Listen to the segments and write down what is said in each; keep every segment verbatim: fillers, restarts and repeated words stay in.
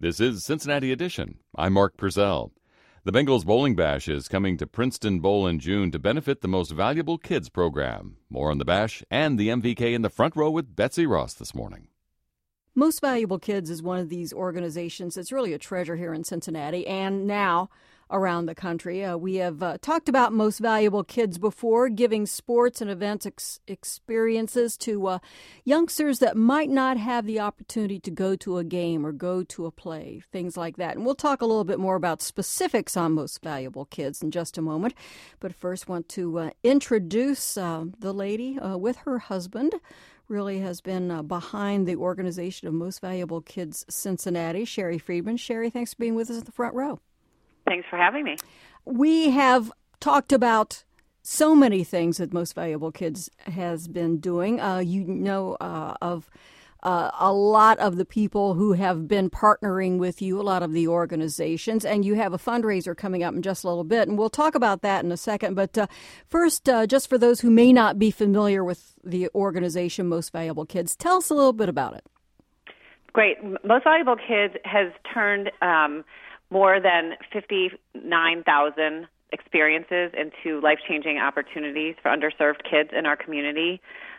This is Cincinnati Edition. I'm Mark Purcell. The Bengals Bowling Bash is coming to Princeton Bowl in June to benefit the Most Valuable Kids program. More on the bash and the M V K in the front row with Betsy Ross this morning. Most Valuable Kids is one of these organizations that's really a treasure here in Cincinnati and now around the country. Uh, we have uh, talked about Most Valuable Kids before, giving sports and events ex- experiences to uh, youngsters that might not have the opportunity to go to a game or go to a play, things like that. And we'll talk a little bit more about specifics on Most Valuable Kids in just a moment. But first, want to uh, introduce uh, the lady uh, with her husband. Really has been uh, behind the organization of Most Valuable Kids Cincinnati, Sherry Friedman. Sherry, thanks for being with us at the front row. Thanks for having me. We have talked about so many things that Most Valuable Kids has been doing. Uh, you know uh, of uh, a lot of the people who have been partnering with you, a lot of the organizations, and you have a fundraiser coming up in just a little bit, and we'll talk about that in a second. But uh, first, uh, just for those who may not be familiar with the organization Most Valuable Kids, tell us a little bit about it. Great. Most Valuable Kids has turned um, more than fifty-nine thousand experiences into life-changing opportunities for underserved kids in our community.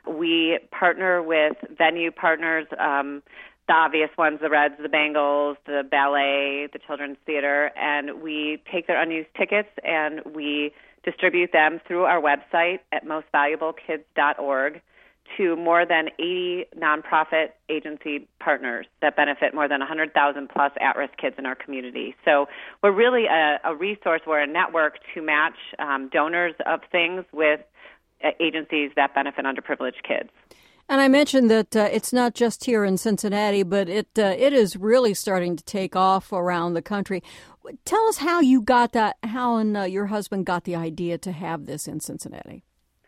We partner with venue partners, um, the obvious ones, the Reds, the Bengals, the ballet, the Children's Theater, and we take their unused tickets and we distribute them through our website at most valuable kids dot org to more than eighty nonprofit agency partners that benefit more than one hundred thousand plus at-risk kids in our community. So we're really a, a resource, we're a network to match um, donors of things with uh, agencies that benefit underprivileged kids. And I mentioned that uh, it's not just here in Cincinnati, but it uh, it is really starting to take off around the country. Tell us how you got that, how and uh, your husband got the idea to have this in Cincinnati.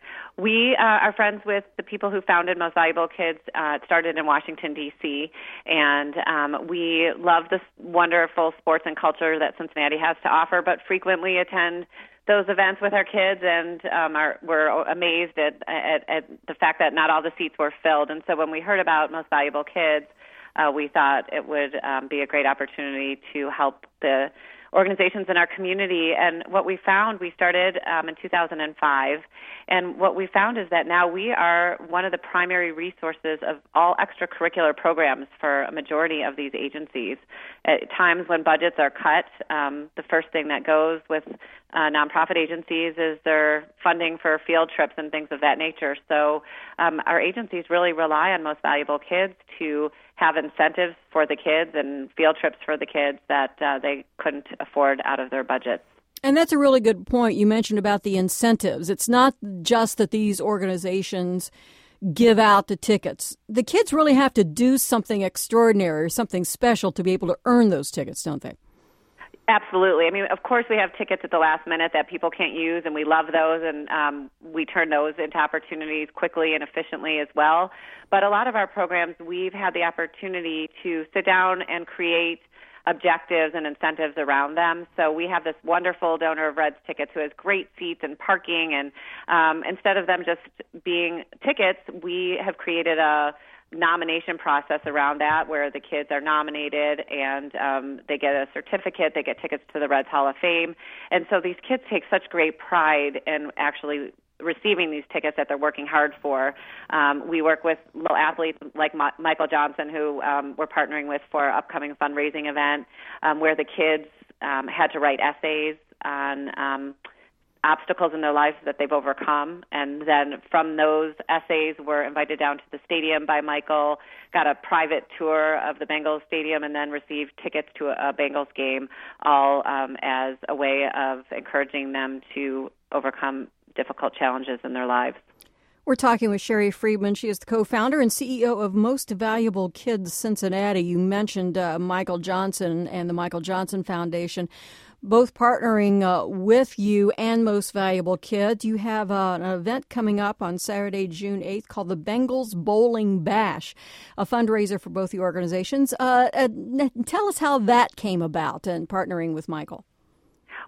We uh, are friends with the people who founded Most Valuable Kids. Uh, it started in Washington, D C, and um, we love this wonderful sports and culture that Cincinnati has to offer, but frequently attend those events with our kids, and um, are, we're amazed at, at, at the fact that not all the seats were filled. And so when we heard about Most Valuable Kids, uh, we thought it would um, be a great opportunity to help the organizations in our community. And what we found, we started um, in two thousand five, and what we found is that now we are one of the primary resources of all extracurricular programs for a majority of these agencies. At times when budgets are cut, um, the first thing that goes with uh, nonprofit agencies is their funding for field trips and things of that nature. So um, our agencies really rely on Most Valuable Kids to have incentives for the kids and field trips for the kids that uh, they couldn't afford out of their budgets. And that's a really good point you mentioned about the incentives. It's not just that these organizations give out the tickets. The kids really have to do something extraordinary or something special to be able to earn those tickets, don't they? Absolutely. I mean, of course, we have tickets at the last minute that people can't use, and we love those, and um, we turn those into opportunities quickly and efficiently as well. But a lot of our programs, we've had the opportunity to sit down and create objectives and incentives around them. So we have this wonderful donor of Reds tickets who has great seats and parking, and um, instead of them just being tickets, we have created a nomination process around that where the kids are nominated and um, they get a certificate, they get tickets to the Reds Hall of Fame. And so these kids take such great pride in actually receiving these tickets that they're working hard for. Um, we work with little athletes like Ma- Michael Johnson, who um, we're partnering with for our upcoming fundraising event, um, where the kids um, had to write essays on um, obstacles in their lives that they've overcome. And then from those essays, were invited down to the stadium by Michael, got a private tour of the Bengals stadium, and then received tickets to a, a Bengals game, all um, as a way of encouraging them to overcome difficult challenges in their lives. We're talking with Sherry Friedman. She is the co-founder and C E O of Most Valuable Kids Cincinnati. You mentioned uh, Michael Johnson and the Michael Johnson Foundation, both partnering uh, with you and Most Valuable Kids. You have uh, an event coming up on Saturday, June eighth, called the Bengals Bowling Bash, a fundraiser for both the organizations. Uh, uh, tell us how that came about and partnering with Michael.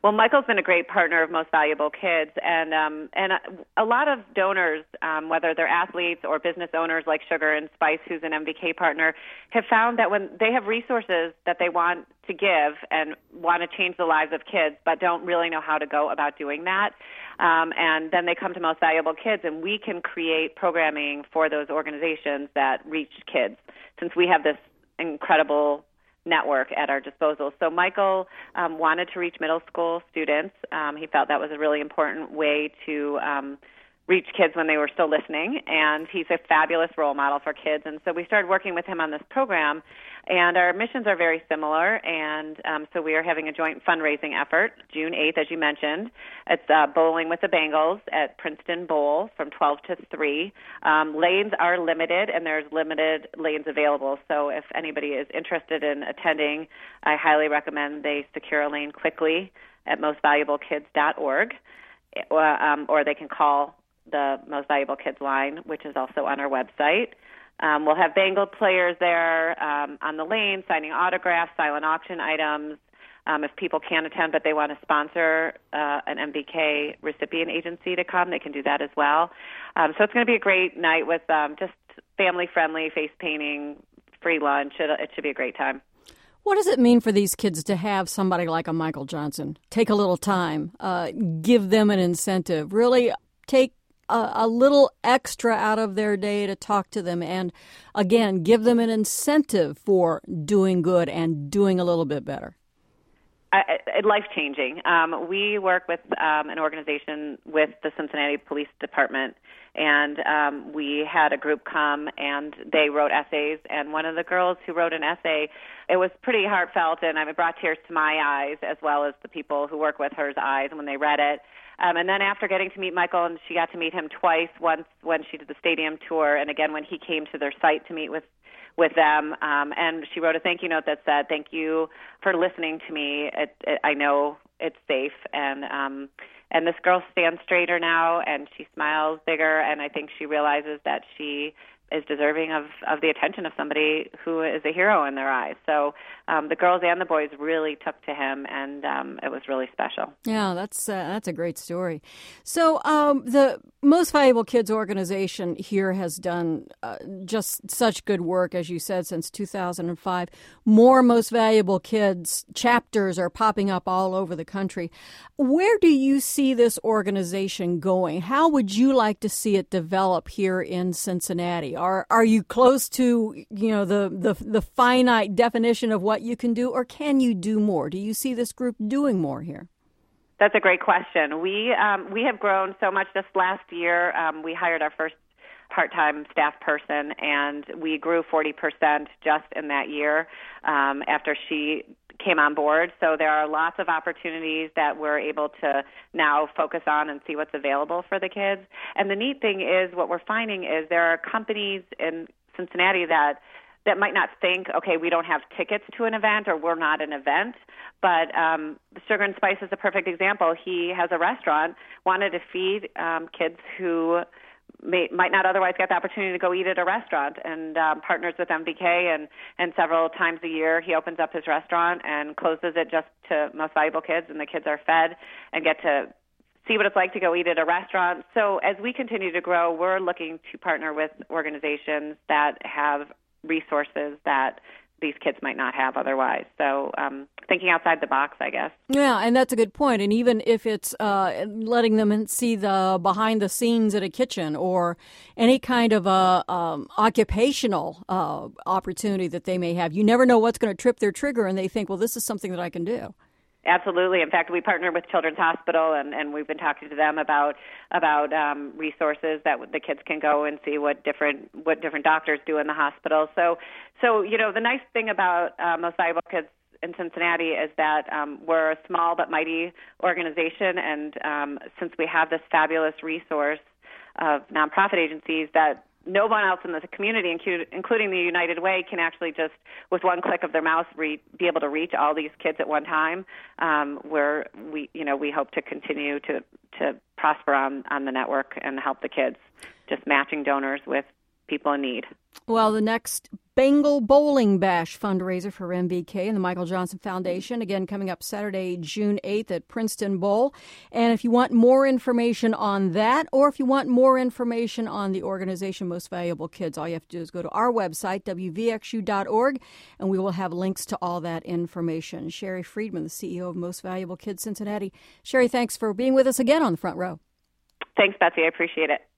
Well, Michael's been a great partner of Most Valuable Kids, and um, and a, a lot of donors, um, whether they're athletes or business owners like Sugar and Spice, who's an M V K partner, have found that when they have resources that they want to give and want to change the lives of kids, but don't really know how to go about doing that, um, and then they come to Most Valuable Kids, and we can create programming for those organizations that reach kids, since we have this incredible network at our disposal. So Michael um, wanted to reach middle school students. Um, he felt that was a really important way to um, reach kids when they were still listening, and he's a fabulous role model for kids. And so we started working with him on this program, and our missions are very similar, and um, so we are having a joint fundraising effort, June eighth, as you mentioned. It's uh, Bowling with the Bengals at Princeton Bowl from twelve to three. Um, lanes are limited, and there's limited lanes available, so if anybody is interested in attending, I highly recommend they secure a lane quickly at most valuable kids dot org, or, um, or they can call the Most Valuable Kids line, which is also on our website. Um, we'll have Bengal players there um, on the lane, signing autographs, silent auction items. Um, if people can't attend but they want to sponsor uh, an M V K recipient agency to come, they can do that as well. Um, so it's going to be a great night with um, just family-friendly, face painting, free lunch. It, it should be a great time. What does it mean for these kids to have somebody like a Michael Johnson take a little time, uh, give them an incentive, really take a, a little extra out of their day to talk to them, and, again, give them an incentive for doing good and doing a little bit better? Uh, life-changing. Um, we work with um, an organization with the Cincinnati Police Department, and um, we had a group come, and they wrote essays, and one of the girls who wrote an essay, it was pretty heartfelt, and I mean, it brought tears to my eyes as well as the people who work with her's eyes when they read it. Um, and then after getting to meet Michael, and she got to meet him twice, once when she did the stadium tour, and again when he came to their site to meet with with them, um, and she wrote a thank you note that said, "Thank you for listening to me. It, it, I know it's safe." And um, and this girl stands straighter now, and she smiles bigger, and I think she realizes that she is deserving of, of the attention of somebody who is a hero in their eyes. So um, the girls and the boys really took to him, and um, it was really special. Yeah, that's uh, that's a great story. So um, the Most Valuable Kids organization here has done uh, just such good work, as you said, since two thousand five. More Most Valuable Kids chapters are popping up all over the country. Where do you see this organization going? How would you like to see it develop here in Cincinnati? Are are you close to, you know, the, the the finite definition of what you can do, or can you do more? Do you see this group doing more here? That's a great question. We um, we have grown so much this last year. Um, we hired our first part-time staff person, and we grew forty percent just in that year um, after she came on board. So there are lots of opportunities that we're able to now focus on and see what's available for the kids. And the neat thing is, what we're finding is there are companies in Cincinnati that that might not think, okay, we don't have tickets to an event, or we're not an event. But um, Sugar and Spice is a perfect example. He has a restaurant, wanted to feed um, kids who May, might not otherwise get the opportunity to go eat at a restaurant, and um, partners with M V K, and, and several times a year he opens up his restaurant and closes it just to Most Valuable Kids, and the kids are fed and get to see what it's like to go eat at a restaurant. So as we continue to grow, we're looking to partner with organizations that have resources that these kids might not have otherwise. So um, thinking outside the box, I guess. Yeah, and that's a good point. And even if it's uh, letting them see the behind the scenes at a kitchen, or any kind of a um, occupational uh, opportunity that they may have, you never know what's going to trip their trigger, and they think, well, this is something that I can do. Absolutely. In fact, we partner with Children's Hospital, and, and we've been talking to them about about um, resources that the kids can go and see what different what different doctors do in the hospital. So, so you know, the nice thing about uh, Most Valuable Kids in Cincinnati is that um, we're a small but mighty organization, and um, since we have this fabulous resource of nonprofit agencies that no one else in the community, including the United Way, can actually just, with one click of their mouse, re- be able to reach all these kids at one time. Um, where we, you know, we hope to continue to to prosper on, on the network and help the kids, just matching donors with people in need. Well, the next Bengal Bowling Bash fundraiser for M V K and the Michael Johnson Foundation. Again, coming up Saturday, June eighth at Princeton Bowl. And if you want more information on that, or if you want more information on the organization Most Valuable Kids, all you have to do is go to our website, W V X U dot org, and we will have links to all that information. Sherry Friedman, the C E O of Most Valuable Kids Cincinnati. Sherry, thanks for being with us again on the Front Row. Thanks, Betsy. I appreciate it.